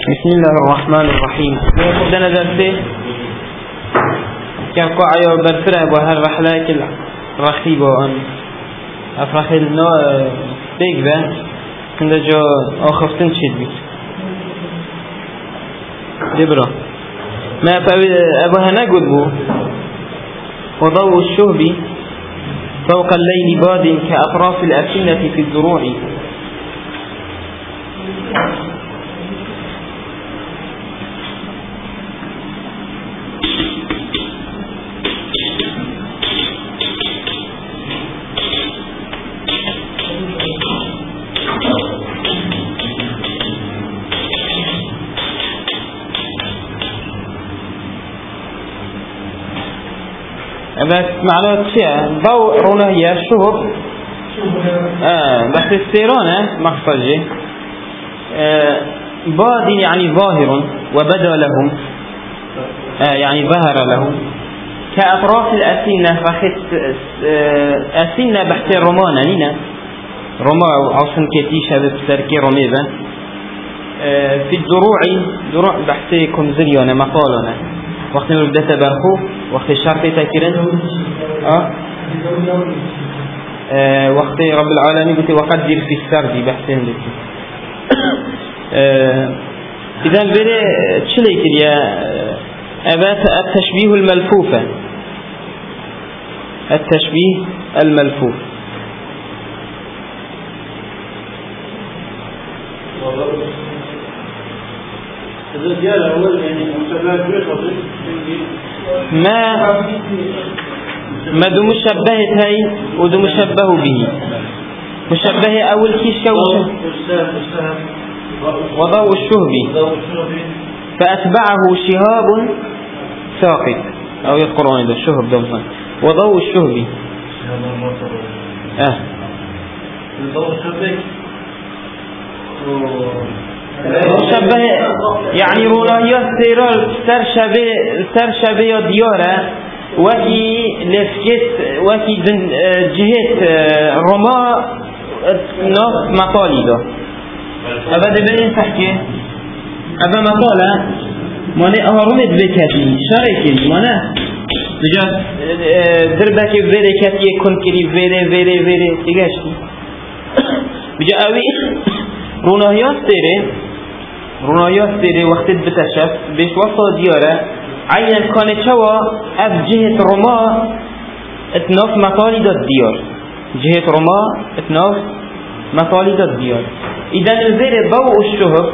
بسم الله الرحمن الرحيم. خدنا درسه كان قاعية برفرة بهر رحلة الرخيبة أن أفرخ النا بيجبا كندا جا آخفتن تشيد بي جبرا ما أبوها نقول بو وضوء الشهب فوق الليل باد كأطراف الأسنة في الزروع. بس معلومات شيء ضوء رونهية الشهب بس السيرانة مخصجة باد يعني ظاهر وبدا لهم يعني ظهر لهم كأطراف الأسنة فخت أسنة بحث الرمانة نينا رما عصن كتيشة بسركي رميبا في الدروع بحث كمزريانا مقالنا وقت نبدأ تبرخو وقت الشرط تكرن وقت رب العالمين قلت وقدر في السرد بحثين لك إذن بره تشليك يا أبات التشبيه الملفوفة التشبيه الملفوف ما دو مشبه هاي ودو مشبه به مشبه أول كيش وضوء الشهب فأتبعه شهاب ثاقب أو يذكرون هذا الشهب دوما وضوء الشهب مشبه يعني روناهيات سيرال سرشبه ديارة وكي لفكت وكي جهة رما ناس مقالي ده أبدا بنين تحكي أبا مقالة ماني أهرمت بكتي شاركي مانا بجا دربك بركتي يكون كري فيري تيجاشتي بجا أوي روناهيات سيري وقتت بتشف بيش وصل ديارة عينا كانت شوا أف جهة رما اتناف مطالي دا الديار جهة رما اتناف مطالي دا الديار إذن الزير ضوء الشهب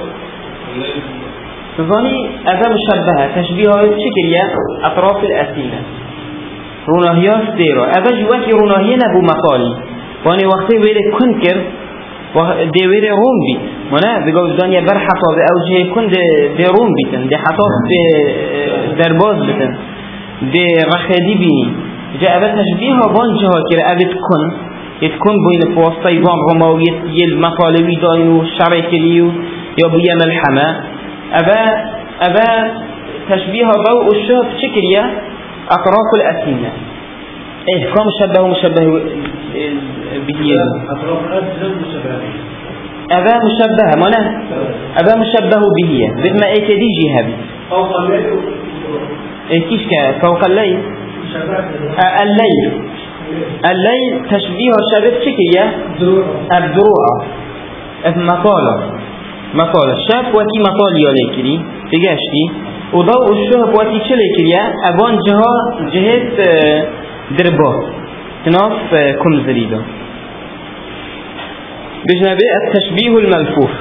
تظني أذا مشبهة تشبيهها بشكل أطراف الأسنة روناهيات سيرا أذا جواكي روناهية نبو مطالي واني وقتي ويري كنكر دي ويري روم بيت منا بيقول الدنيا برحطة بأوجه كن دي روم بيتن دي حطاف درباز بيتن دي رخدي بيني جاء بتشبيهها بانجها كرا أبت كن يتكون بين فوسطي بان رماوية يل مطالوي داينو شركليو يبويا ملحمة أبا تشبيهها ضوء الشهب شكريا أطراف الأسنة كم مشبه به أطراف الأسنة مشبه أبا مشبه مانا أبا مشبه به بدما إيكدي جهبي فوق الليل إيكيش فوق الليل الليل تشبيه شبه شكية الدروع مطالة شاب وكي مطالي عليكري بقاشتي وضوء الشهب وكي شليكريا أبان جهة دربات تناف كمزريدا بجنبه التشبيه الملفوف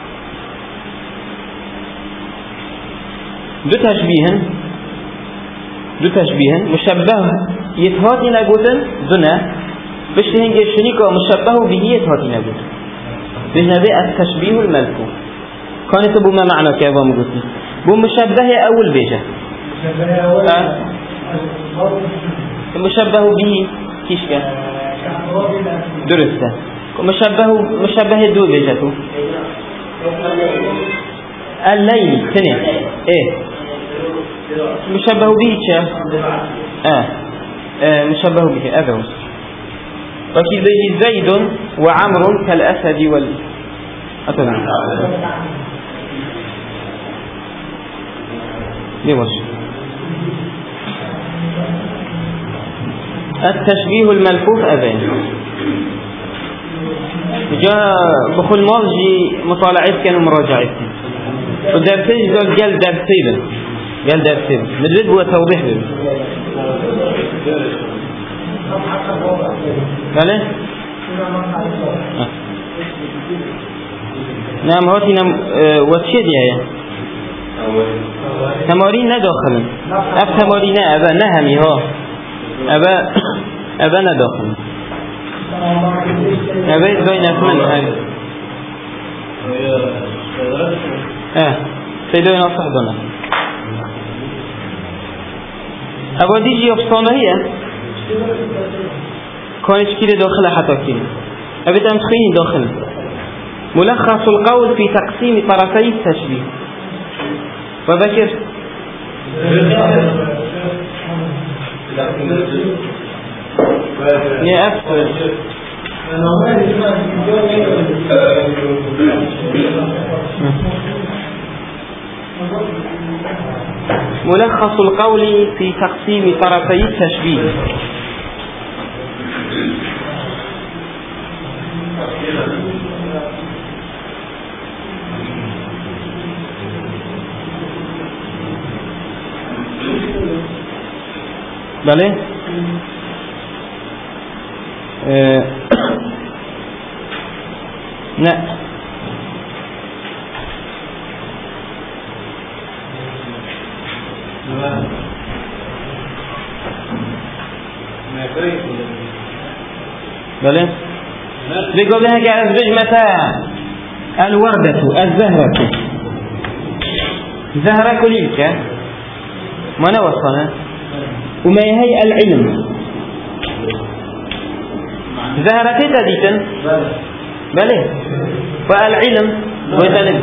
دو تشبيه مشبه يتهاتي نقودن دونه بشتهن جيشنيكا مشبه به يتهاتي نقودن بجنبه التشبيه الملفوف كانت بو ما معنى كيفا مقودن بو مشبه أول بيجة مشبه به كيش كان درسته مشبه دو بيجته الليل سنة مشبه به شا مشبه به أذوس وكي زيد وعمر كالأسد بيوش التشبيه الملفوف أبين جاء بخل مالجي مطالعات كانوا مراجعات ودرسين قال درسين مدرد هو توضيح به قال نعم هاتي وتشد يعني تمارين نداخل أب تمارين أبا نهمي ها أبا نداخل أبا إزاي نفمن هاي سيدوين أصح دونا أبا ديجي أفصانه هي كانش كده داخل حتى كده أبا تمسخين داخل ملخص القول في تقسيم طرفي التشبيه وذكر يا أفضل ملخص القول في تقسيم طرفي التشبيه بله لا بله بيقول لها قاعد متى الوردة الزهرة زهرة كليلك ما نوصلها وما هي العلم زهرتي تديتن بله والعلم ويتلم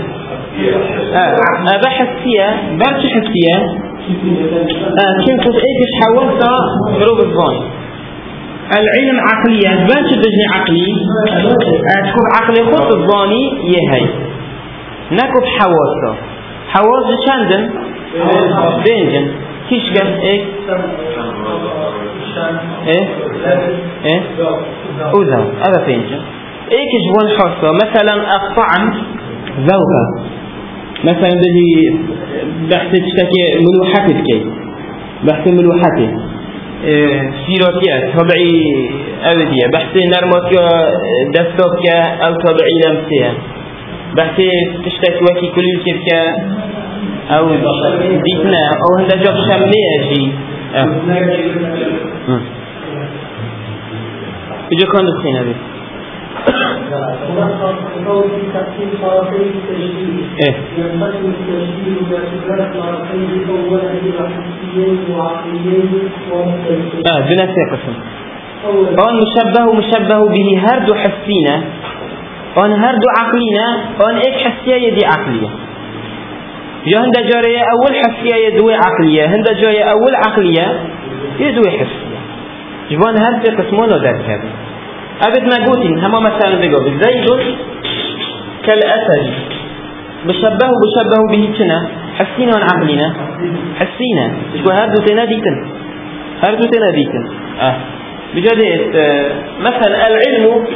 بحث فيها برش حسية كنت ايش حاولتها جروب الظن العلم عقلية برش بجني عقلي تكون عقلي خط الظاني يهي نكب حاولتها حاولت شندن بينجن كيش قال ايه اوزا هذا فينجن ايه كجوان حصة مثلا الطعم ذوقا مثلا بدي بحث تشتكي ملوحتك بحث ملوحتك سيراتيات طبعي أبدية بحث نرماتيا دستوكيا أو طبعي لمسية بحث تشتكي وكي كل الشركة أو ديتنا أو هندا جاب شملية شيء إجا كان دخينا بي إيه بنفس قسم أن مشبه به هردو حسينا أن هردو عقلينا أن إيك حسية يدي عقلية جا هندا جارية أول حسية يدوي عقلية هندا جارية أول عقلية يدوي حسية جوان هر في قسمونه در کرد أبد ما قوتين هما مثلا بقول زيد كالأسد بشبه به كنا حسينا وعقلنا حسينا شو هردو تناديتن بجد مثلا العلم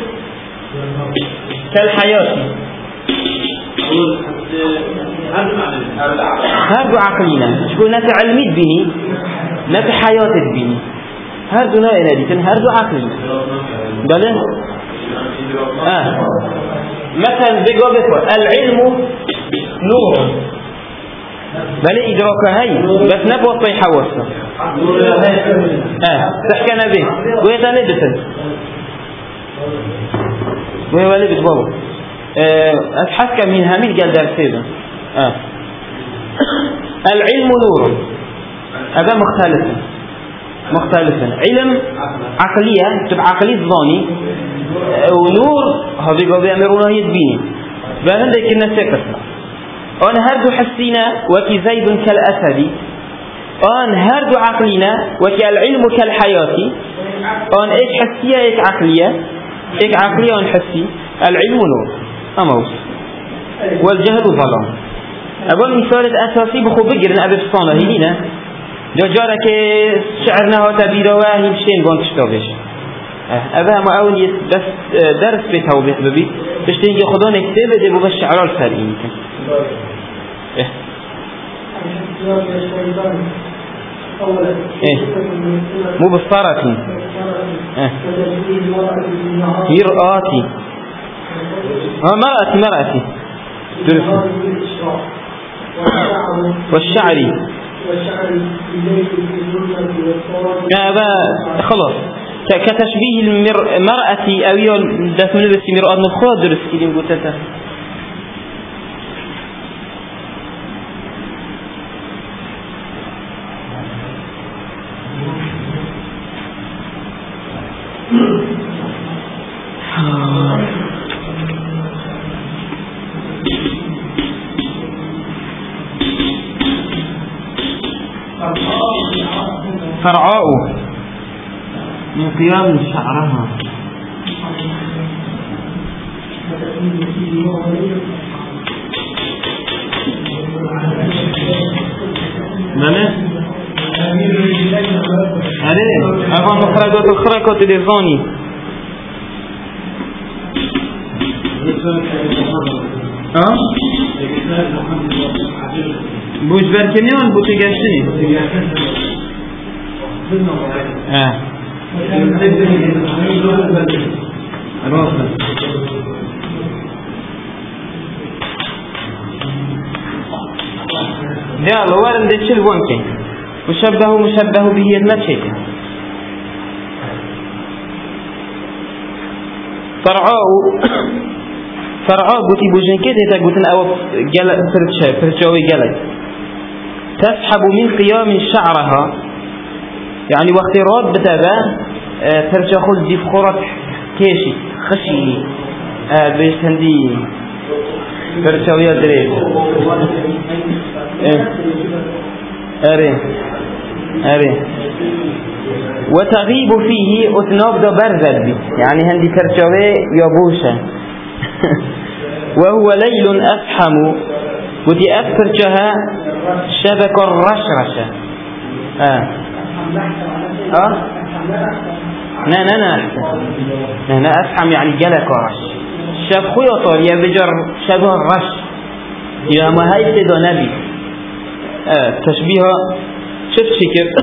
كالحياة هردو عقلنا شو نت علمي بني نت حياة بني هردو ناديتن هردو عقلنا بله مثلا بقول العلم نور بل إدراك هاي بس نبوة طي حواسه تحكينا به ويدا لبسن ويدا لبس بابا أتحكى من همين قال درسيدا العلم نور هذا مختلفا علم عقلية تبع عقلية ظاني ونور هذا قال بيأمرونه يدبيني بأن ذلك الناس يكسر أن هردو حسينا وكي زيد كالأسد أن هردو عقلنا وكي العلم كالحياة أن إيك حسية إيك عقلية أن حسي العلم نور أموس والجهل ظلام اول مثال اساسی بخو بگیرن ابی فصانه هینه جاره که شعر نهاتا بیروا هیم شین بان کشتابش اوه همه اول بس درس به توضیح ببید بشتین که خدا نکته بده بو بس شعرال سر این کن مبصرة مرآتي مرأتي والشعري خلاص كتشبيه المرأة أو دفن بس مرآة نخوض درس كده قلت فرعاء من قيام شعرها ماذا؟ أبا مخرجات الخرقات الإذاني بوش بركميان بوش يقشتني راسا ده الله وارم ده چل وانكي مشبه به المشهد فرعاء قوتي بوجن كده قوتن او فرشاوي قلت تسحب من قيام شعرها يعني وقت راد بتابع فرشا خل دي فخورت كيشي خشي بيش هندي فرشاوي دريد أري وتغيب فيه أثناب دا برزد بي يعني هندي فرشاوي يابوشا وهو ليل أفحم ودي أفرشها شبك الرشرشة لا أفحم يعني جلك ورش شاب خويا طاريا بجر شبه الرش يا ما هاي سيدا نبي تشبيهها شفت شكر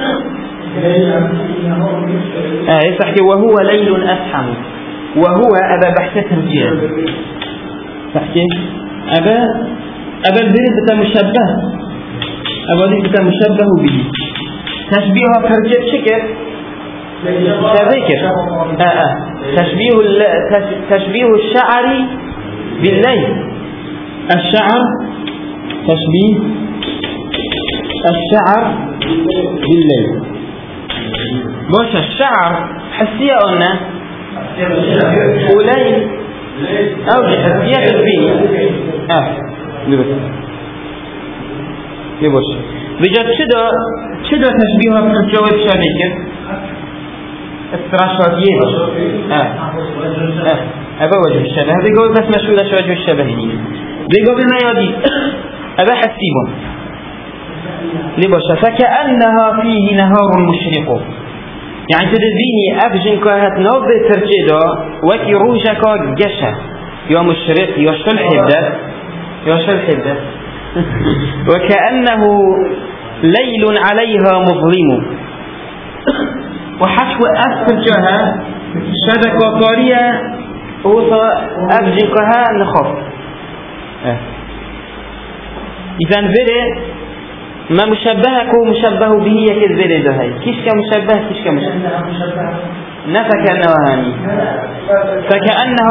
يسحكي وهو ليل أفحم وهو أبا بحثة ترجيع تحكي أبا البريد بتا مشبه أبا دي بتا مشبه به تشبيهها ترجيع شكر شبكر تشبيه الشعر بالليل الشعر تشبيه الشعر بالليل باش الشعر حسية قلنا وليل أو حسية تشبيه لباش بجد شدا تشبيهها بتجاوب شبكر استراشادية أبا وجه الشبه بيقول بس مشهورة وجه الشبه بيقول بما يدي أبا حسيبون لباشا فكأنها فيه نهار مشرق يعني تدبيني أفجنك هتنوب ترجيدا وكي روجك جشة يا مشرق يا شلحب وكأنه ليل عليها مظلم وحشو أفرجها شبكة طارية أفجنكها نخاف إذن فيري ما مشبهك ومشبه به يكد فيري دهي كيش كمشبه نفكأنه هاني فكأنه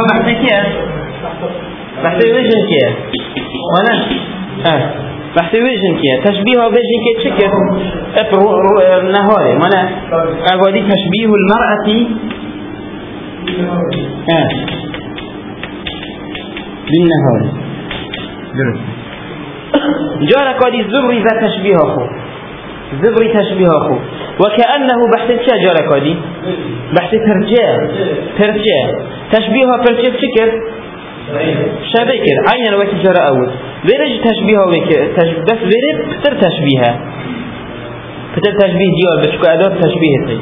بحثي وجن كيه وانا بحثي وجن كيه تشبيه وجن كيه تشكر نهاري مانا أقولي تشبيه المرأة بالنهار جارك قال الزبري ذا تشبيه أخو وكأنه بحث الشيء جارك قال بحث ترجع تشبيهها ترجع شكر شبكر عينا وكي جرى أول ویرج تشبیه ها بس ویره پتر تشبیه دیار بچکو ادات تشبیه تی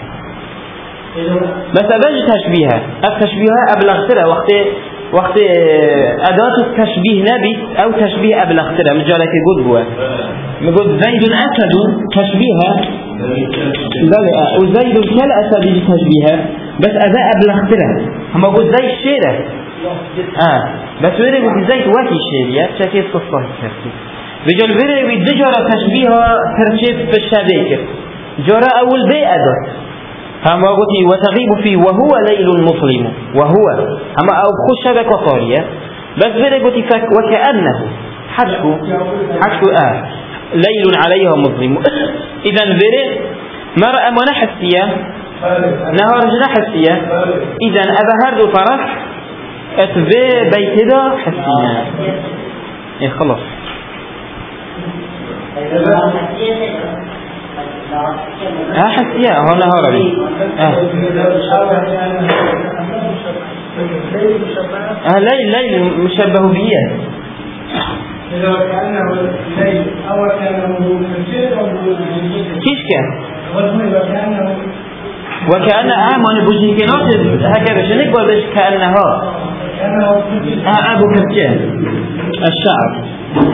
بس ابج تشبیه التشبیه ابلغتره وقت ادات التشبیه نبی او تشبیه ابلغتره مجالك قد بوا مقول زيد الاسد تشبیه بله وزيد كالاسد يجي تشبیه بس اذا ابلغتره هم قد زي الشيره بس ويري بي زيد وكي الشيريه شكل صفه كرتي بجال ويري بي دجاره تشبیه ترتيب بالشبيك جرى اول بي ادات هم قلتي وتغيب فيه وهو ليل مظلم وهو اما او خش شبكه طاريه بس ويري قلتي وكانه حشو ليل عليها مظلم اذا ويري مرأة منحسيه نهار جنحسيه اذا ابا هردو طرف اتبي بيت دا حسينا ايه خلاص حسيا هو نهار بي ليل مشبه بيه إذا كأنه ليل أو كأنه كيش كان وكأن من بوجيكنات هكذا شنك بردش كأنها أبو كرتين الشعر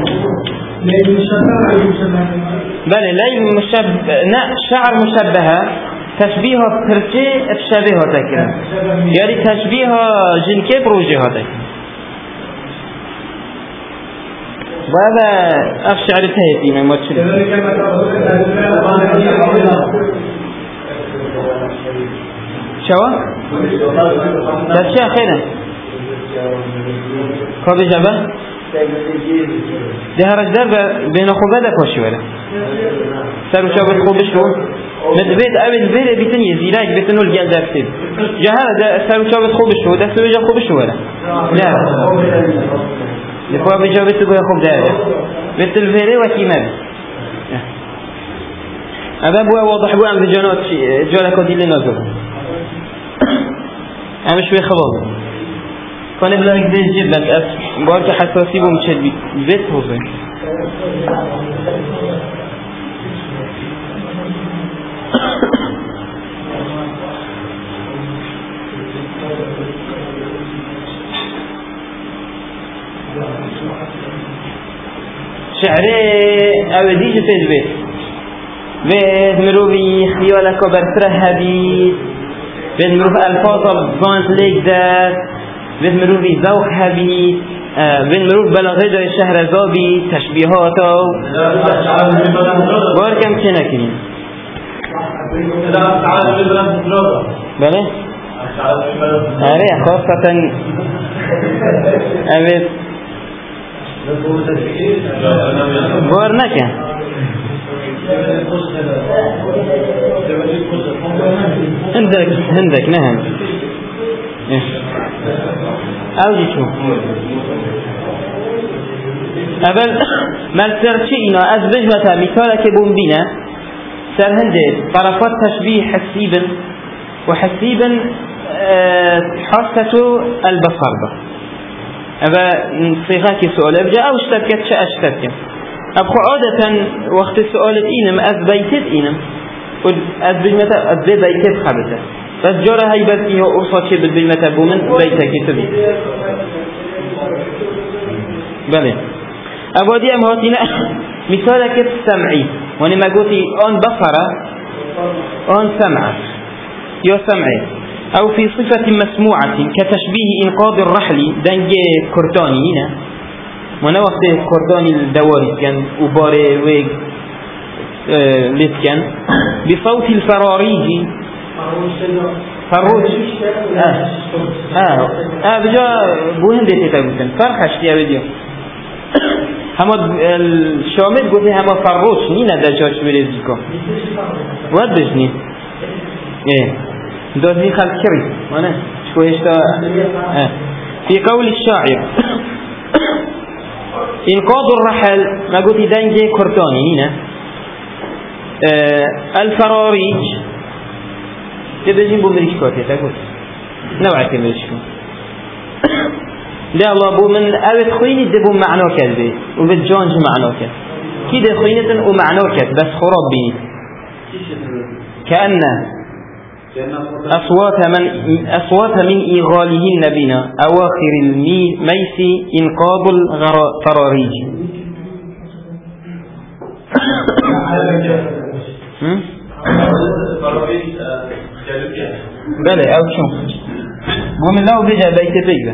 بله ليل مشبه شعر مشبهة تشبيه كرتي تشبيه تكن يعني تشبيه جنكي بروجه تكن وهذا أفشعر تهيتي من مجل شو؟ تشيء خيرا كابي جبا ده هرج درب بين خوبه كوشي ولا سرو شاب خوبش رو مدبيت أبد بير بيتني زيراك بيتنو الجال درسيب جهة ده سرو شاب خوبش رو ده سرو جاب خوبش ولا لا لفوا بجابت تقول خوب ده بيت الفيري وكيمة هذا بوا واضح بوا عن بجانات جالك ودي لنا زور أنا شوي خلاص كان بلاك ده جدا بارك حساسي بمشد بيت هوزه شعري أوديج في البيت مروي خيالك برسره هبيت مروي ألفاظ الزانت ليك ذات مروي ذوق هبيت مروي بلاغة الشهر زابي تشبيهاته باركم كنكين بله أري خاصة أبد بار نکن هندك نهم اوجي شو اول مالسرچی اینا از بجمتا مثال که بومبینا سر هنده طرفات تشبيه حسيبا وحسيبا حاسة البصر به أبا صيغاكي سؤال أبجا أو اشتبكت شا اشتبكت أبخو عادة وقت السؤال إينم أز بيتت إينم أز بجمتا أز بيتت خبته بس جارة هاي بسيه أرصاد شبت بجمتا بومن بيتك تبي بله أبادي أم هاتينا مثالك السمعي واني ما قلتي آن بصرة آن سمعة يا سمعي أو في صفة مسموعة كتشبيه إنقاذ الرحل دنج كرداني هنا وانا وقت كرداني الدواري كان وباري ويق ليت كان بصوت الفراريج فروج بجا بوهم ديتي تابوتن فرخش دي أبديو هما الشامل قلت هما فروج نينا دجاج بريزيكو واد بجني ايه دوزي خلق كري وانا شويش في قول الشاعر إنقاذ الرحل ما قلت دنجي كرداني هنا الفراريج تبجين بمريشكوتي تقول نوعك مريشكو لا الله بو من أبد خويني دبو معناه كذبه وبالجانج معناه كذب كده خوينة ومعناه كذب بس خراب بيني كأن أصوات من إيغالهن بنا أواخر الميس إنقاض الفراريج. بله أو شو ومن الله بجا بيت بيجا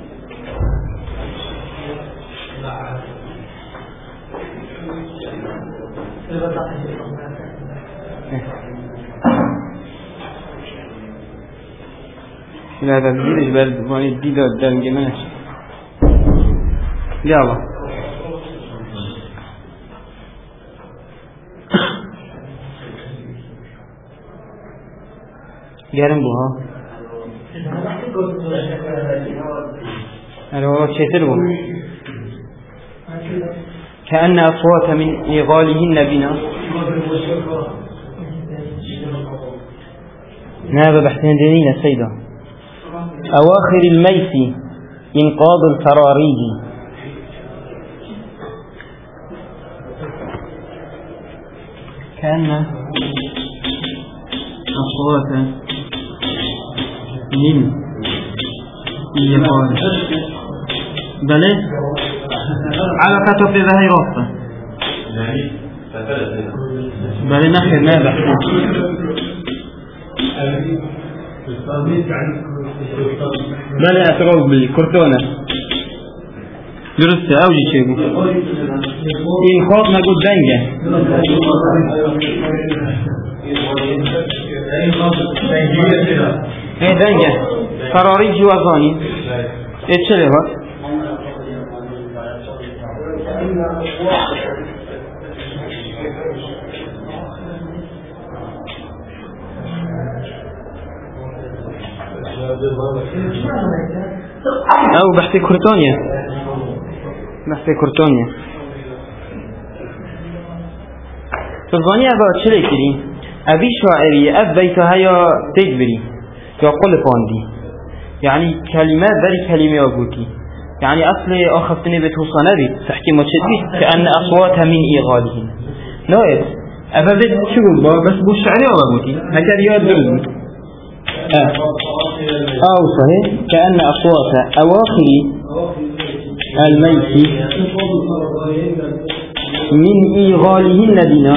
لا تبديلش برد واني الديدة قدام جماش يلا گرم بو ها الو چطور بو كأن أصوات من إيغالهن بنا نابا بحثين دينين السيدة أواخر الميس إنقاض الفراريج كأن أصوات من إيغال بلى على كتب ذهي رفضة بلى نخير ما بحثين بلى أتروز بالكرتونة درست أوجي شيء إن خاط نقول دنجة إيه دنجة فراريج وظاني إيه تشلهات أو بحثي كرتونيا تظني أبا تشلي كري أبي شاعري أب بيتها يا تجبري يا قل فاندي يعني كلمات بري كلمة أقولي يعني أصلي أخذتني بتوصى نبي تحكي ما تشدي كأن أصواتها من إيغالهن نايت أبا بيت شو بس بو الشعري أقولي هكذا يدرز أو صحيح كأن أصوات أواخر الميت من إيغالهن بنا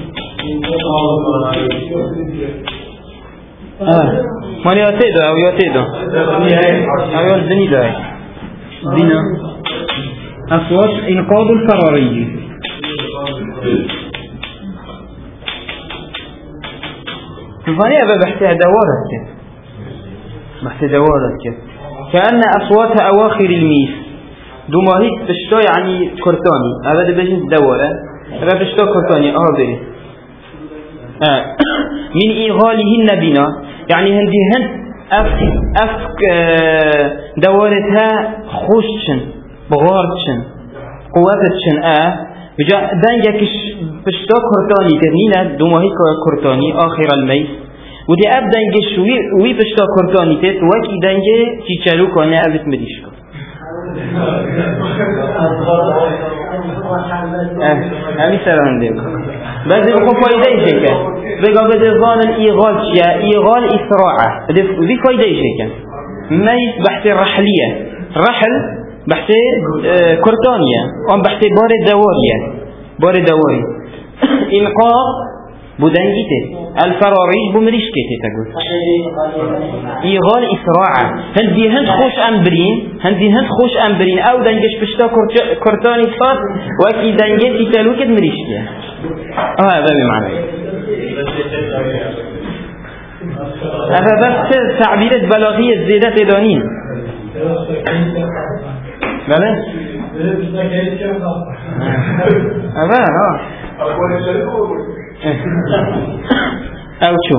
من يأتيده أو يأتيده أو يأتيده بنا أصوات إنقاض الفراريج تفاني أبا بحثها دوارة كأن أصوات أواخر الميس دوماهيك بشتا يعني كرتاني أبدا بجنس دوارة أبدا بشتا كرتاني بري من إيغالهن بنا يعني هندي أفك دوارتها خوششن بغارتشن قواتشن بجا دنجكش بشتا كرتاني ترنينا دوماهيك كرتاني آخر الميس ودي أب دنجش وي بشتا كرتاني تت وكي دنجي تيچلو كانه أبت مديشكو همي سران ديك بس بخو فايده يشكا بقى بدزان الإيغال شيا إيغال إسراعة ذي فايده يشكا ميس بحث الرحلية رحل بحث كرتانية وان بحث بار دواري إنقاض بودنجيته الفراريج بمريشكته تقول إيغال إسراعة هندي هند خوش أمبرين أو دنجش بشتا كرتاني صاد وكي دنجش يتلو كد مريشكيه هذا بمعنى هذا بس تعبيرات بلاغية زيادة دانين بله هذا أو شو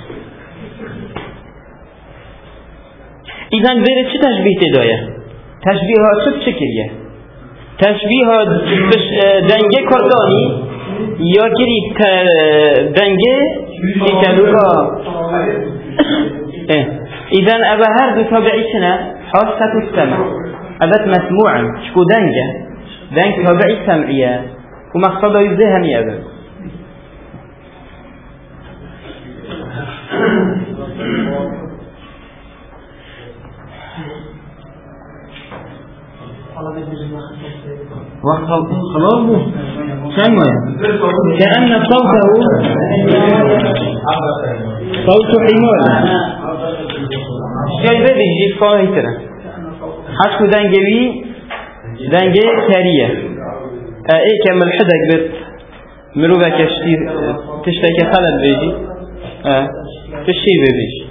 إذن بيرد چه تشبیه تدایه؟ تشبیه ها چه شکلیه؟ تشبیه ها دنگه کردانی یا گری دنگه تلوها إذن أبا هر دو تابعي شنا حاسة السمع أبت مسموعا شكو دنجة تابعي سمعية ومقصده يبدأ همي أبت خلاص كأن صوته صوت حمار شاي بده يجيب قاهي ترى حشكو دنجي كارية ايه كمل حدك بت مروبة كشتي تشتكي خلل بيجي تشتي بيجي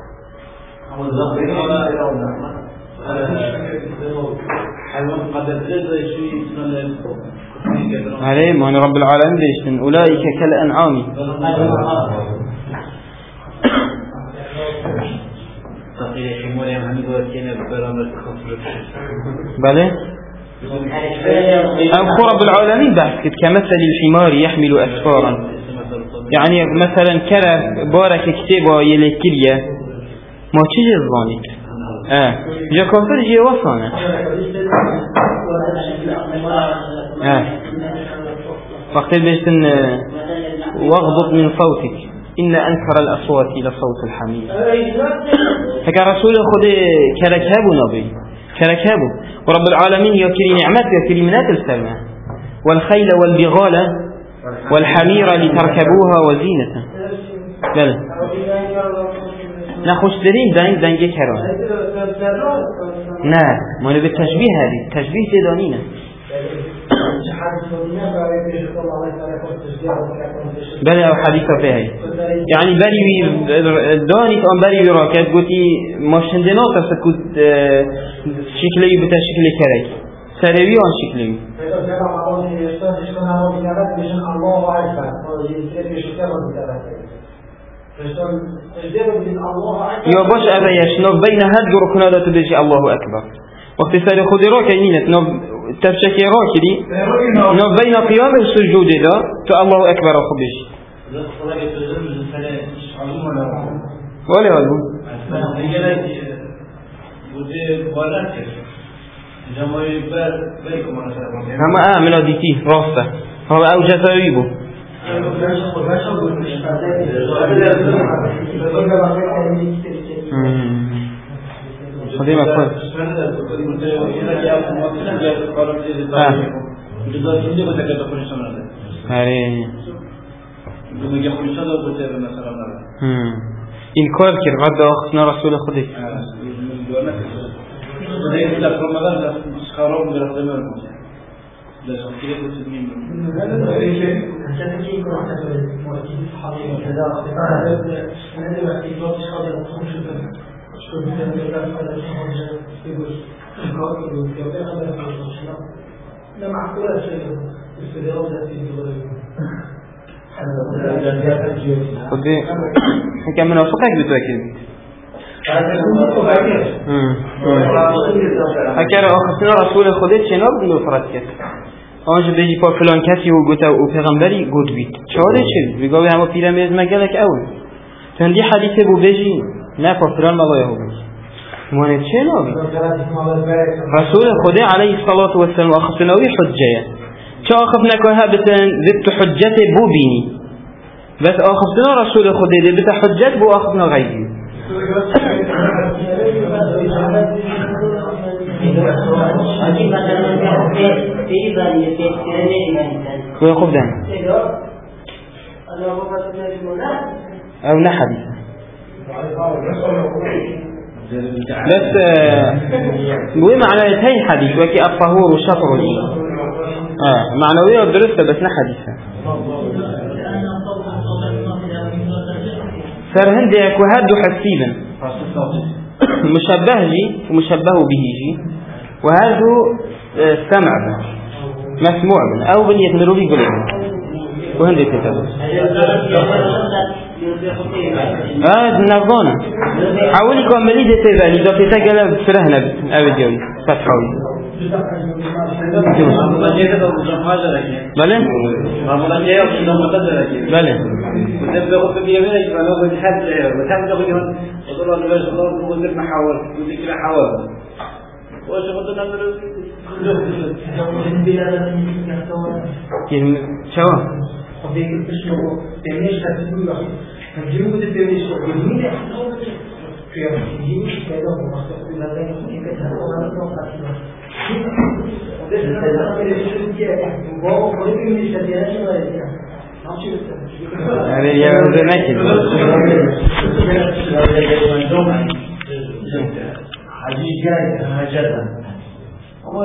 عليه ما رب العالمين ليش أولئك كالأنعام بله أو رب العالمين بحث كمثل الحمار يحمل أسفارا يعني مثلا كره بارك كتابه يلكليه ما چیزی زبانی جا کافر جی وصانه وقت بيشتن واغضض من صوتك إن أنكر الأصوات لصوت الحمير فكان رسول خده كركابه نبي كركابه ورب العالمين يكري نعمات يكري منات السماء والخيل والبغال والحمير لتركبوها وزينة بل نخوش درين دنگه کران نه ما نبي تشبيه هذه تشبيه تدانينا بله او حديثة فيها يعني بري دانيت ام بري براكت قلتي ماشندنات سكوت شكلي بتا شكلي كري سروي عن شكلي يا باش أبا يشنف بين هد ركنادة بيجي الله أكبر وقت سال خودي راك ينينت نف تبشكي راكدي نف بين قيام السجود ده تو الله أكبر أخبيش ولا هذا هم من هذه راسته هو أوجه تريبه خذي ما فات إنكار كر غدا أخذنا رسول خدي خدي كم من وفقك بتوكل اگر آخرین رسول خودت چناب نفرت کرد آنجا بگی پا فلان کسی و گوته و پیغمبری گود بید چاره چه بگاوی همه پیرمیز مگلک اون تندی حدیث بو بجی نه پا فلان ملایه ها بجی مانه چه نابی رسول خودت علیه الصلاة والسلام آخریناوی حجه چه آخر نکوها بتن ذبت حجت بو بینی بس آخرین رسول خودت بت حجت بو آخرین غیبی كوي خوف دان او لا حديث بس بوي معنويتين حديث وكي الطهور وشطر معنوية ودرسة بس لا حديثة سرهن ديك وهدو حسيبا مشبه جي ومشبه به جي وهذا سمع مسموع من أو بنية نروبي قلوب وهندي كتابه نظانا حاولي كمالي دي تبالي دو تتقل فرهنا أبي ديوي فتحوي بله بله باشه خود نداره چرا؟ خب دیگه بشه بهش تصمیم بگیری تجربه بده بهش بگیری توی این پیدا کنم وقتی لازم این که تمام رو خاطر آره یه روزه نکید حجیج جای حاجتم اما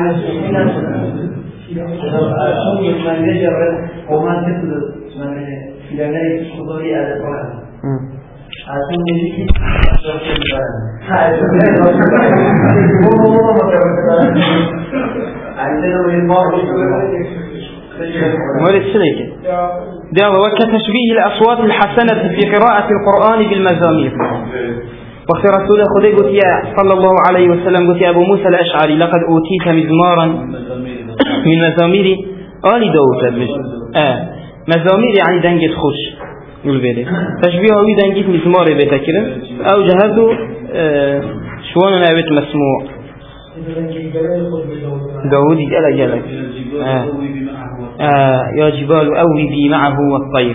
من نجار قومان كتب من فلاني خضوري على القرآن عشان نجي مورد سليك ده وكتشبيه الأصوات الحسنة في قراءة القرآن بالمزامير وقت رسول خده قلت يا صلى الله عليه وسلم قلت يا أبو موسى الأشعري لقد أوتيت مزمارا من مزامير آل داود مزامير يعني دنجت خوش يقول بيلي تشبيه هوي دنجت مزمار بتكره أو جهده شوان نابت مسموع داود يقال جلك يا جبال أوي بي معه والطير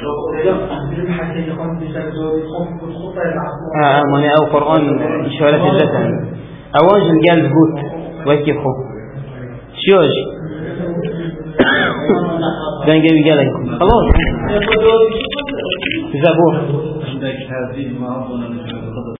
ماني أو قرآن إشارة الجسد أواج القلب هوت وكيخو شوش دنجا بيقالك خلاص زبور